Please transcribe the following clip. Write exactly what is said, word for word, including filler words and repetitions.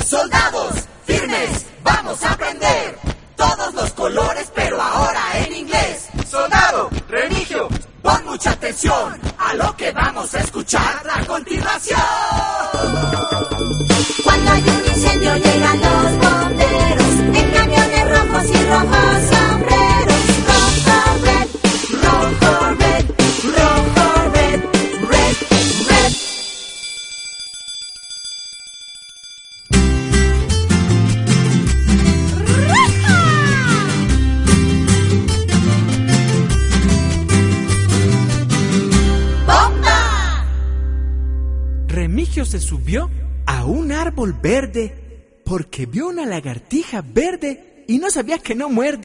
Soldados, firmes, vamos a aprender todos los colores, pero ahora en inglés. Soldado, Remigio, pon mucha atención a lo que vamos a escuchar a continuación. Cuando hay un incendio llegan los bomberos en camiones rojos y rojos sombreros. Rojo, red, rojo, red, rojo, red, red, red. ¡Bomba! Remigio se subió a un árbol verde porque vio una lagartija verde y no sabía que no muerde.